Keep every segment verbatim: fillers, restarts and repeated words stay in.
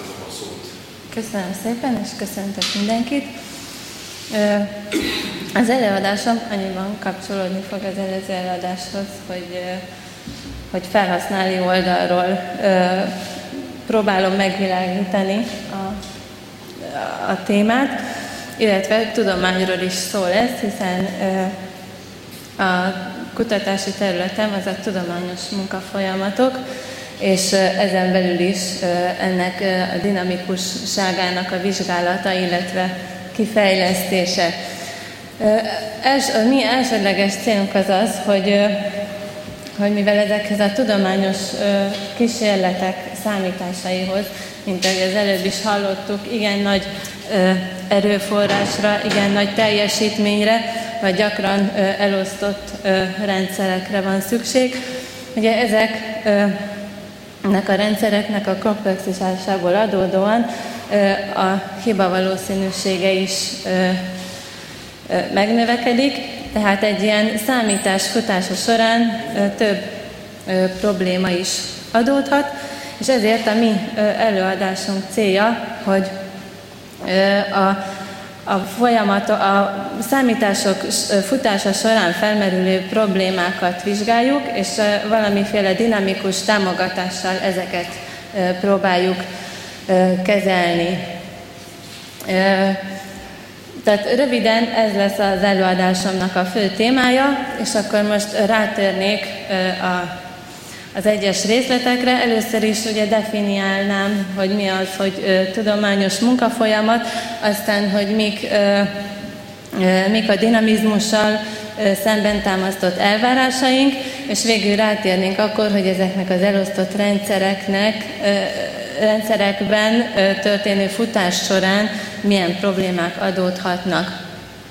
átadom a szót. Köszönöm szépen, és köszöntök mindenkit. Az előadásom annyiban kapcsolódni fog az előző előadáshoz, hogy, hogy felhasználói oldalról próbálom megvilágítani a, a témát, illetve tudományról is szól ez, hiszen a kutatási területem az a tudományos munkafolyamatok, és ezen belül is ennek a dinamikusságának a vizsgálata, illetve kifejlesztése. A mi elsődleges célunk az az, hogy, hogy mivel ezekhez a tudományos kísérletek számításaihoz, mint ahogy az előbb is hallottuk, igen nagy erőforrásra, igen nagy teljesítményre, vagy gyakran elosztott rendszerekre van szükség. Ugye ezeknek a rendszereknek a komplexitásából adódóan a hiba valószínűsége is megnövekedik, tehát egy ilyen számítás futása során több probléma is adódhat, és ezért a mi előadásunk célja, hogy a A folyamat, a számítások futása során felmerülő problémákat vizsgáljuk, és valamiféle dinamikus támogatással ezeket próbáljuk kezelni. Tehát röviden ez lesz az előadásomnak a fő témája, és akkor most rátérnék a az egyes részletekre. Először is ugye definiálnám, hogy mi az, hogy tudományos munkafolyamat, aztán, hogy mik, mik a dinamizmussal szemben támasztott elvárásaink, és végül rátérnénk akkor, hogy ezeknek az elosztott rendszereknek, rendszerekben történő futás során milyen problémák adódhatnak.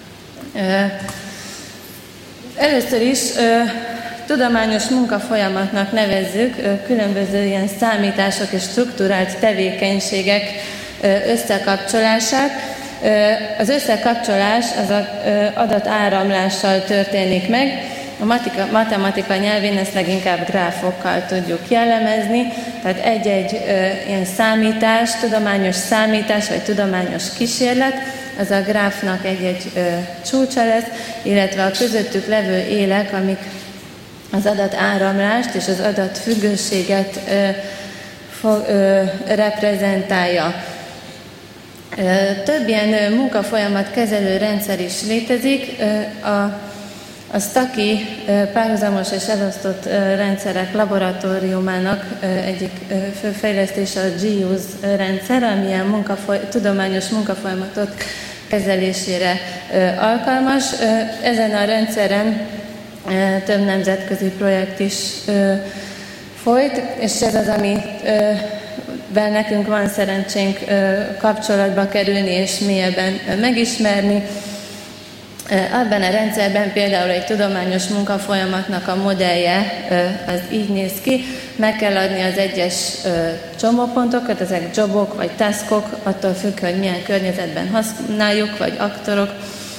Először is tudományos munkafolyamatnak nevezzük különböző ilyen számítások és strukturált tevékenységek összekapcsolását. Az összekapcsolás az adatáramlással történik meg. A matematika nyelvén ezt leginkább gráfokkal tudjuk jellemezni, tehát egy-egy ilyen számítás, tudományos számítás vagy tudományos kísérlet, az a gráfnak egy-egy csúcsa lesz, illetve a közöttük levő élek, amik az adatáramlást és az adatfüggőséget ö, fo, ö, reprezentálja. Ö, több ilyen munkafolyamat kezelő rendszer is létezik. Ö, a, a Stucky ö, párhuzamos és elosztott ö, rendszerek laboratóriumának ö, egyik ö, fő fejlesztése a G U S rendszer, amilyen munkafoly, tudományos munkafolyamatok kezelésére ö, alkalmas. Ö, ezen a rendszeren több nemzetközi projekt is ö, folyt, és ez az, amiben nekünk van szerencsénk ö, kapcsolatba kerülni és mélyebben ö, megismerni. Ebben a rendszerben például egy tudományos munkafolyamatnak a modellje ö, az így néz ki, meg kell adni az egyes ö, csomópontokat, ezek jobok vagy taskok, attól függ, hogy milyen környezetben használjuk, vagy aktorok,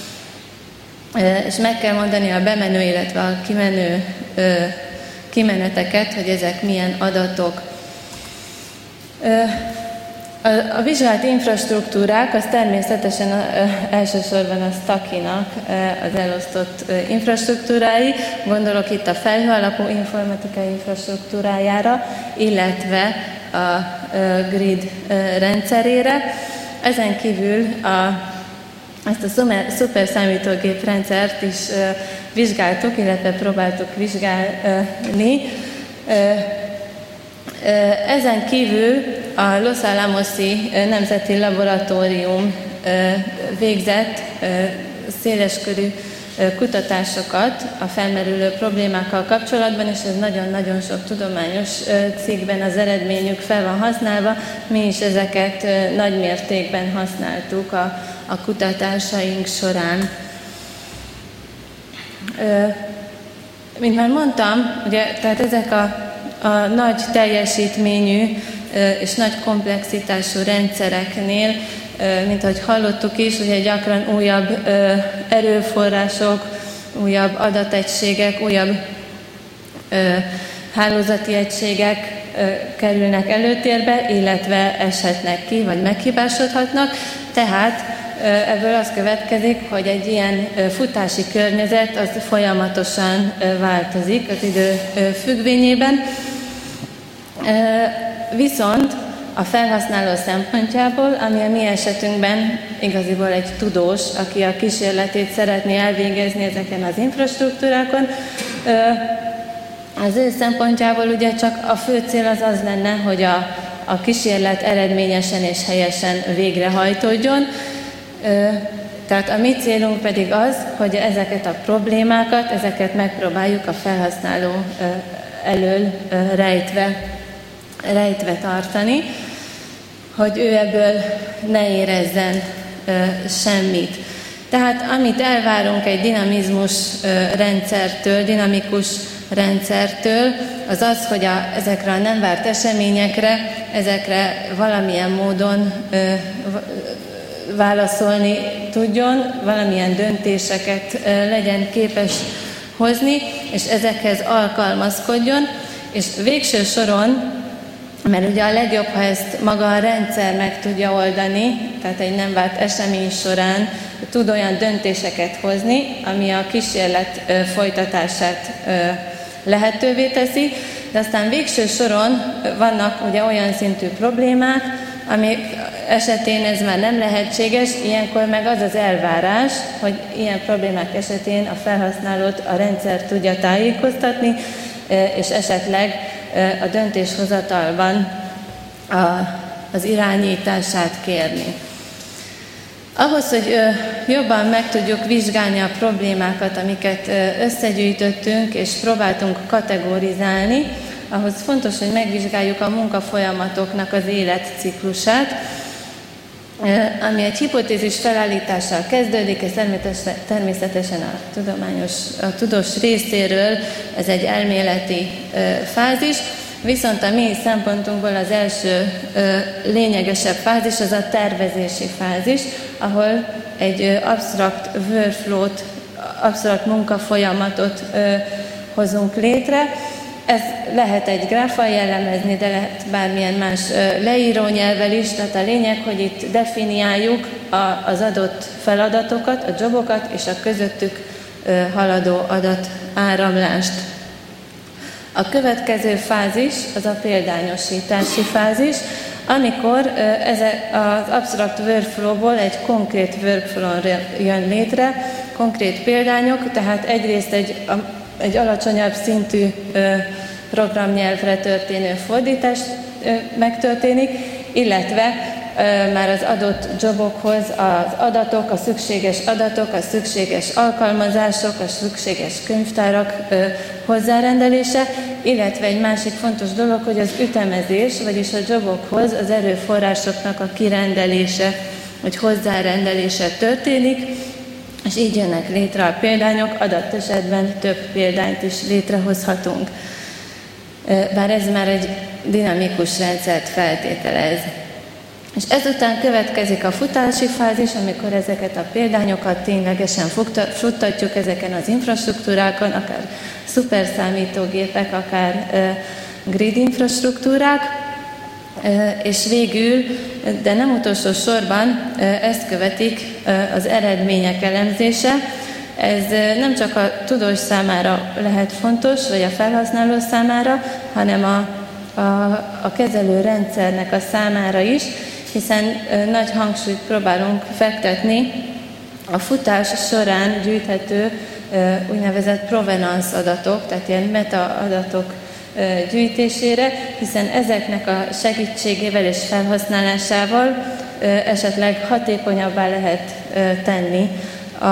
és meg kell mondani a bemenő, illetve a kimenő ö, kimeneteket, hogy ezek milyen adatok. Ö, a, a vizsgált infrastruktúrák, az természetesen a, ö, elsősorban a Stucky-nak ö, az elosztott ö, infrastruktúrái, gondolok itt a felhő alapú informatikai infrastruktúrájára, illetve a ö, grid ö, rendszerére. Ezen kívül a Ezt a szuperszámítógép rendszert is uh, vizsgáltuk, illetve próbáltuk vizsgálni. Uh, uh, ezen kívül a Los Alamosi uh, Nemzeti Laboratórium uh, végzett uh, széleskörű uh, kutatásokat a felmerülő problémákkal kapcsolatban, és ez nagyon-nagyon sok tudományos uh, cikkben az eredményük fel van használva. Mi is ezeket uh, nagy mértékben használtuk a a kutatásaink során. Mint már mondtam, ugye, tehát ezek a, a nagy teljesítményű és nagy komplexitású rendszereknél, mint ahogy hallottuk is, ugye gyakran újabb erőforrások, újabb adategységek, újabb hálózati egységek kerülnek előtérbe, illetve eshetnek ki, vagy meghibásodhatnak. Tehát ebből az következik, hogy egy ilyen futási környezet az folyamatosan változik az idő függvényében. Viszont a felhasználó szempontjából, ami a mi esetünkben igaziból egy tudós, aki a kísérletét szeretné elvégezni ezeken az infrastruktúrákon, az ő szempontjából ugye csak a fő cél az az lenne, hogy a, a kísérlet eredményesen és helyesen végrehajtódjon. Tehát a mi célunk pedig az, hogy ezeket a problémákat, ezeket megpróbáljuk a felhasználó elől rejtve, rejtve tartani, hogy ő ebből ne érezzen semmit. Tehát amit elvárunk egy dinamizmus rendszertől, dinamikus rendszertől, az az, hogy a, ezekre a nem várt eseményekre, ezekre valamilyen módon ö, válaszolni tudjon, valamilyen döntéseket ö, legyen képes hozni, és ezekhez alkalmazkodjon, és végső soron, mert ugye a legjobb, ha ezt maga a rendszer meg tudja oldani, tehát egy nem várt esemény során tud olyan döntéseket hozni, ami a kísérlet ö, folytatását ö, lehetővé teszi, de aztán végső soron vannak ugye olyan szintű problémák, amik esetén ez már nem lehetséges, ilyenkor meg az az elvárás, hogy ilyen problémák esetén a felhasználót a rendszer tudja tájékoztatni, és esetleg a döntéshozatalban az irányítását kérni. Ahhoz, hogy jobban meg tudjuk vizsgálni a problémákat, amiket összegyűjtöttünk és próbáltunk kategorizálni, ahhoz fontos, hogy megvizsgáljuk a munkafolyamatoknak az életciklusát, ami egy hipotézis felállítással kezdődik, ez természetesen a tudományos, a tudós részéről, ez egy elméleti fázis, viszont a mi szempontunkból az első ö, lényegesebb fázis az a tervezési fázis, ahol egy ö, absztrakt workflow-t, absztrakt munkafolyamatot ö, hozunk létre. Ez lehet egy gráffal jellemezni, de lehet bármilyen más ö, leírónyelvvel is, tehát a lényeg, hogy itt definiáljuk a, az adott feladatokat, a jobokat és a közöttük ö, haladó adatáramlást. A következő fázis az a példányosítási fázis, amikor ez az absztrakt workflow-ból egy konkrét workflow jön létre, konkrét példányok, tehát egyrészt egy, egy alacsonyabb szintű programnyelvre történő fordítás megtörténik, illetve már az adott jobokhoz az adatok, a szükséges adatok, a szükséges alkalmazások, a szükséges könyvtárak hozzárendelése, illetve egy másik fontos dolog, hogy az ütemezés, vagyis a jobokhoz az erőforrásoknak a kirendelése, hogy hozzárendelése történik, és így jönnek létre a példányok, adott esetben több példányt is létrehozhatunk. Bár ez már egy dinamikus rendszert feltételez. És ezután következik a futási fázis, amikor ezeket a példányokat ténylegesen futtatjuk ezeken az infrastruktúrákon, akár szuperszámítógépek, akár grid infrastruktúrák, és végül, de nem utolsó sorban ezt követik az eredmények elemzése. Ez nem csak a tudós számára lehet fontos, vagy a felhasználó számára, hanem a, a, a kezelő rendszernek a számára is, hiszen nagy hangsúlyt próbálunk fektetni a futás során gyűjthető úgynevezett provenance adatok, tehát ilyen meta adatok gyűjtésére, hiszen ezeknek a segítségével és felhasználásával esetleg hatékonyabbá lehet tenni a,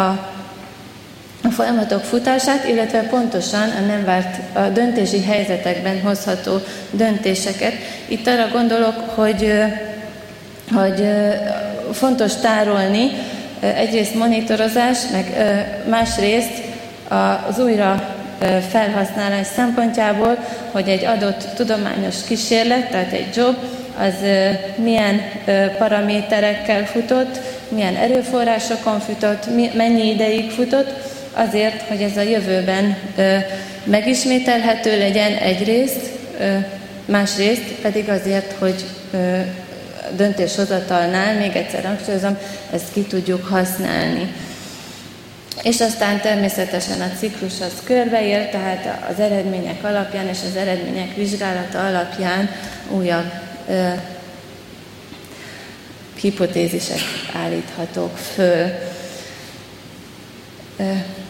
a folyamatok futását, illetve pontosan a nem várt a döntési helyzetekben hozható döntéseket. Itt arra gondolok, hogy hogy fontos tárolni egyrészt monitorozás, meg másrészt az újra felhasználás szempontjából, hogy egy adott tudományos kísérlet, tehát egy job, az milyen paraméterekkel futott, milyen erőforrásokon futott, mennyi ideig futott, azért, hogy ez a jövőben megismételhető legyen egyrészt, másrészt pedig azért, hogy döntéshozatalnál, még egyszer hangsúlyozom, ezt ki tudjuk használni. És aztán természetesen a ciklus az körbeér, tehát az eredmények alapján és az eredmények vizsgálata alapján újabb ö, hipotézisek állíthatók föl. Ö,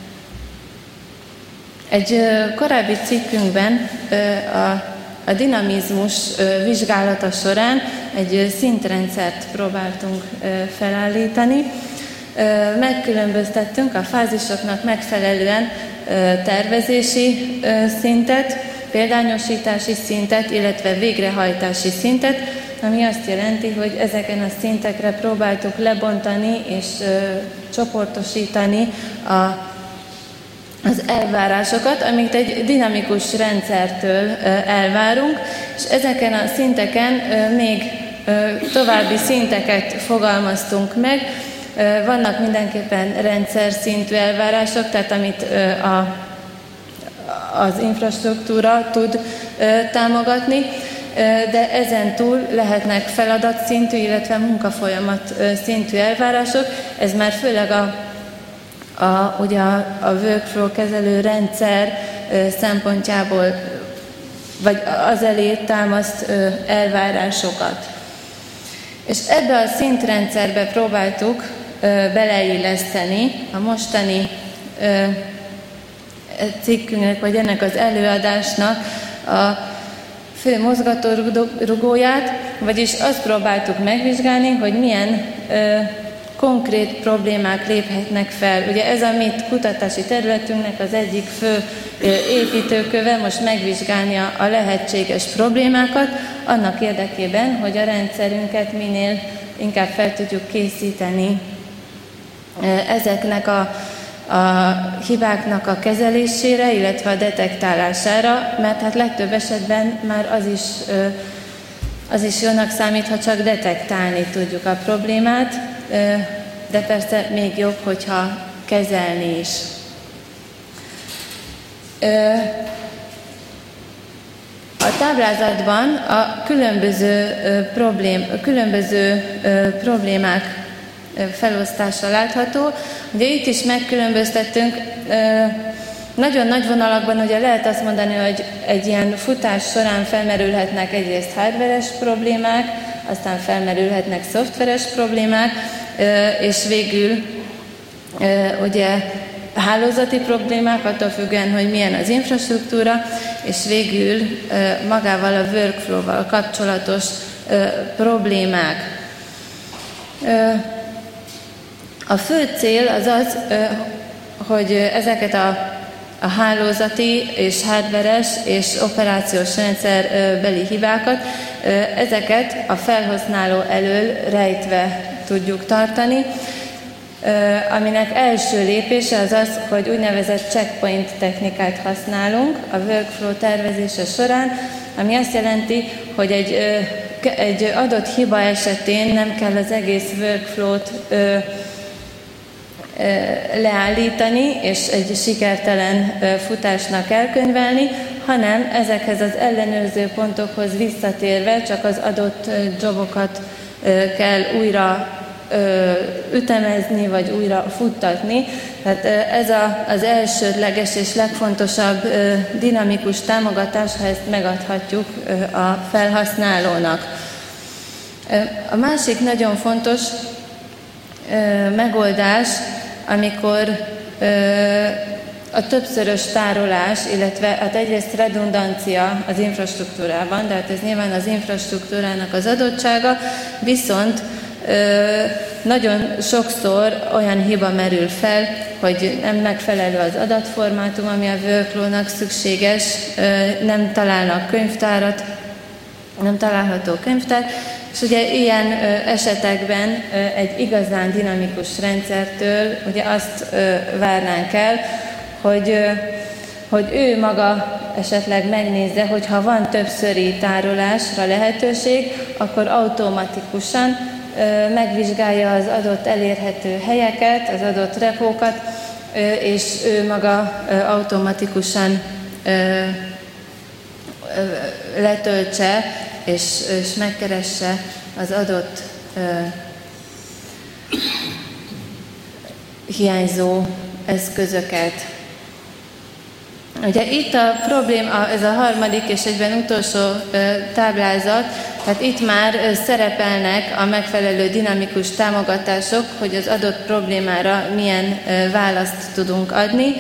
egy ö, korábbi cikkünkben ö, a A dinamizmus vizsgálata során egy szintrendszert próbáltunk felállítani. Megkülönböztettünk a fázisoknak megfelelően tervezési szintet, példányosítási szintet, illetve végrehajtási szintet, ami azt jelenti, hogy ezeken a szintekre próbáltuk lebontani és csoportosítani a az elvárásokat, amit egy dinamikus rendszertől elvárunk, és ezeken a szinteken még további szinteket fogalmaztunk meg. Vannak mindenképpen rendszer szintű elvárások, tehát amit a, az infrastruktúra tud támogatni, de ezen túl lehetnek feladatszintű, illetve munkafolyamat szintű elvárások. Ez már főleg a A, ugye a, a workflow kezelő rendszer ö, szempontjából, vagy az elé támaszt ö, elvárásokat. És ebbe a szintrendszerbe próbáltuk ö, beleilleszteni a mostani ö, cikkünknek, vagy ennek az előadásnak a fő mozgatórugóját, vagyis azt próbáltuk megvizsgálni, hogy milyen ö, konkrét problémák léphetnek fel. Ugye ez a mi kutatási területünknek az egyik fő építőköve, most megvizsgálni a, a lehetséges problémákat, annak érdekében, hogy a rendszerünket minél inkább fel tudjuk készíteni ezeknek a, a hibáknak a kezelésére, illetve a detektálására, mert hát legtöbb esetben már az is, az is jónak számít, ha csak detektálni tudjuk a problémát, de persze még jobb, hogyha kezelni is. A táblázatban a különböző, problém, a különböző problémák felosztása látható. Ugye itt is megkülönböztettünk, nagyon nagy vonalakban ugye lehet azt mondani, hogy egy ilyen futás során felmerülhetnek egyrészt hardveres problémák, aztán felmerülhetnek szoftveres problémák, és végül ugye hálózati problémák, attól függően, hogy milyen az infrastruktúra, és végül magával a workflow-val kapcsolatos problémák. A fő cél az az, hogy ezeket a, a hálózati és hardveres és operációs rendszer beli hibákat, ezeket a felhasználó elől rejtve tudjuk tartani, aminek első lépése az az, hogy úgynevezett checkpoint technikát használunk a workflow tervezése során, ami azt jelenti, hogy egy, egy adott hiba esetén nem kell az egész workflow-t leállítani és egy sikertelen futásnak elkönyvelni, hanem ezekhez az ellenőrző pontokhoz visszatérve csak az adott jobokat kell újra ütemezni, vagy újra futtatni. Tehát ez a, az elsődleges és legfontosabb dinamikus támogatás, ha ezt megadhatjuk a felhasználónak. A másik nagyon fontos megoldás, amikor a többszörös tárolás, illetve hát egyrészt redundancia az infrastruktúrában, de hát ez nyilván az infrastruktúrának az adottsága, viszont nagyon sokszor olyan hiba merül fel, hogy nem megfelelő az adatformátum, ami a workflow-nak szükséges, nem találnak könyvtárat, nem található könyvtár, és ugye ilyen esetekben egy igazán dinamikus rendszertől ugye azt várnánk el, hogy, hogy ő maga esetleg megnézze, hogy ha van többszöri tárolásra lehetőség, akkor automatikusan megvizsgálja az adott elérhető helyeket, az adott repókat, és ő maga automatikusan letöltse és, és megkeresse az adott hiányzó eszközöket. Ugye itt a probléma, ez a harmadik és egyben utolsó táblázat, tehát itt már szerepelnek a megfelelő dinamikus támogatások, hogy az adott problémára milyen választ tudunk adni.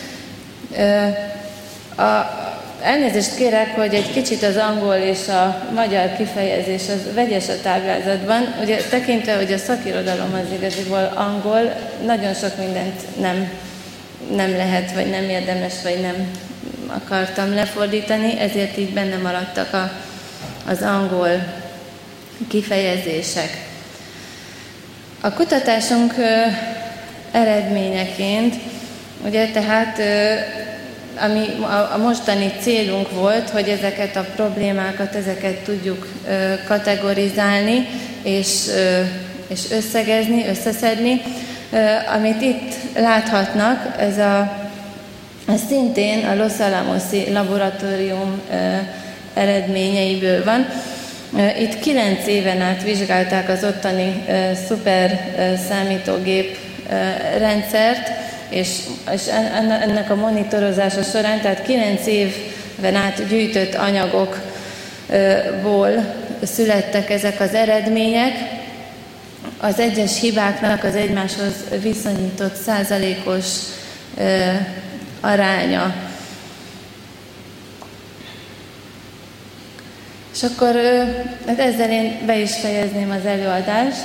A, elnézést kérek, hogy egy kicsit az angol és a magyar kifejezés az vegyes a táblázatban. Ugye tekintve, hogy a szakirodalom az igaziból angol, nagyon sok mindent nem, nem lehet, vagy nem érdemes, vagy nem akartam lefordítani, ezért így benne maradtak a, az angol kifejezések. A kutatásunk ö, eredményeként, ugye tehát ö, ami a, a mostani célunk volt, hogy ezeket a problémákat, ezeket tudjuk ö, kategorizálni, és, ö, és összegezni, összeszedni. Ö, amit itt láthatnak, ez a ez szintén a Los Alamosi laboratórium ö, eredményeiből van. Itt kilenc éven át vizsgálták az ottani uh, szuper uh, számítógép uh, rendszert, és, és ennek a monitorozása során, tehát kilenc éven át gyűjtött anyagokból születtek ezek az eredmények. Az egyes hibáknak az egymáshoz viszonyított százalékos uh, aránya. És akkor hát ezzel én be is fejezném az előadást.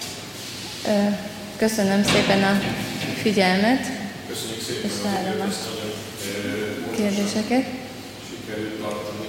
Köszönöm szépen a figyelmet. Köszönjük szépen, és várom a ezt nagyon kérdéseket. sikerült tartani.